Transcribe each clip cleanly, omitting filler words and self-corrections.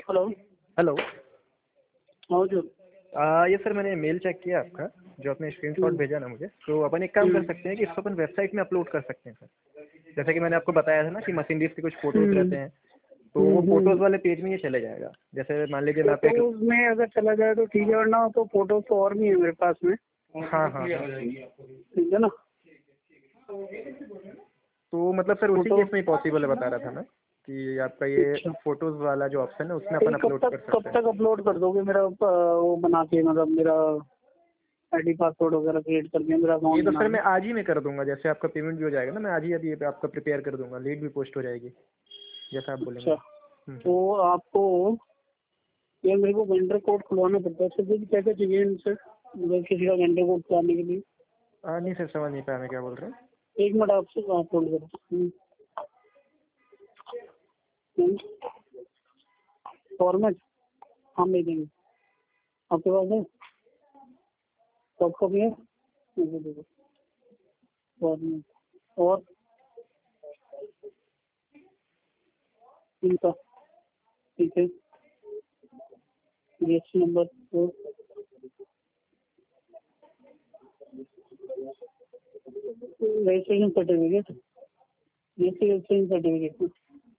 Hello. Hello. हाँ जो ये सर मैंने मेल चेक किया आपका, जो आपने स्क्रीनशॉट भेजा ना मुझे, तो अपन एक काम कर सकते हैं कि इसको अपन वेबसाइट में अपलोड कर सकते हैं सर। जैसे कि मैंने आपको बताया था ना कि मशीनरीज के कुछ फोटोज रहते हैं, तो वो फोटोज वाले पेज में ये चले जाएगा। जैसे मान लीजिए मैं आपको फोटोज में अगर चला जाए तो ठीक है, वरना तो फोटोज तो और भी है मेरे पास में। हाँ हाँ हाँ, ठीक है ना। तो मतलब सर उसी केस में ही पॉसिबल है, बता रहा था मैं कि आपका ये अच्छा, फोटोज वाला जो ऑप्शन है उसमें अपन अपलोड कर कब सकते हैं। तक अपलोड कर दोगे मेरा वो बना के, मतलब मेरा आईडी पासवर्ड वगैरह क्रिएट करके मेरा ये अकाउंट तो बना सर के? मैं आज ही में कर दूंगा, जैसे आपका पेमेंट भी हो जाएगा ना, मैं आज ही अभी आपका प्रिपेयर कर दूंगा, लीड भी पोस्ट हो जाएगी जैसा आप बोलेंगे। अच्छा, तो आपको ये मेरे को वेंडर कोड खुलवाना पड़ता है। सर क्या क्या चाहिए इनसे, मतलब किसी का वेंडर कोड खुलवाने के लिए? नहीं सर, समझ नहीं पाया मैं क्या बोल रहा हूँ। एक मिनट, आपसे आप होल्ड करो। फॉर्मेट हम दे देंगे, आपके पास है? सॉफ्ट कॉपी है? देखो फॉर्मेट और इनका, ठीक है, जीएसटी नंबर तो registration certificate, GST registration certificate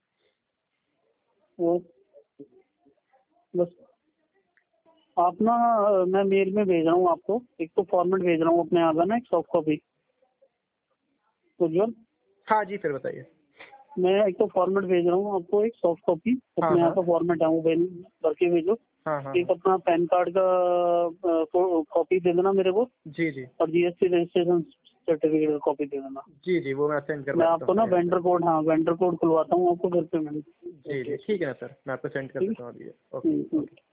और बस। आप ना, मैं मेल में भेज रहा हूँ आपको, एक तो फॉर्मेट भेज रहा हूँ अपने यहाँ का ना, एक सॉफ्ट कॉपी उज्जवल। हाँ जी, फिर बताइए। मैं एक तो फॉर्मेट भेज रहा हूँ आपको, एक सॉफ्ट कॉपी हाँ अपने यहाँ हाँ का फॉर्मेट है वो भर के भेजो। हाँ हाँ एक हाँ। अपना पैन कार्ड का कॉपी दे देना मेरे को, जी जी और जीएसटी रजिस्ट्रेशन सर्टिफिकेट का कॉपी दे देना। जी जी, वो मैं सेंड मैं करवा देता आपको हूँ ना सर यहाँ पे। वेंडर कोड, हाँ वेंडर कोड खुलवाता हूँ आपको घर पे मैंने। जी जी ठीक है ना सर, मैं आपको सेंड कर ठीक देता हूँ अभी। ओके है। ओके।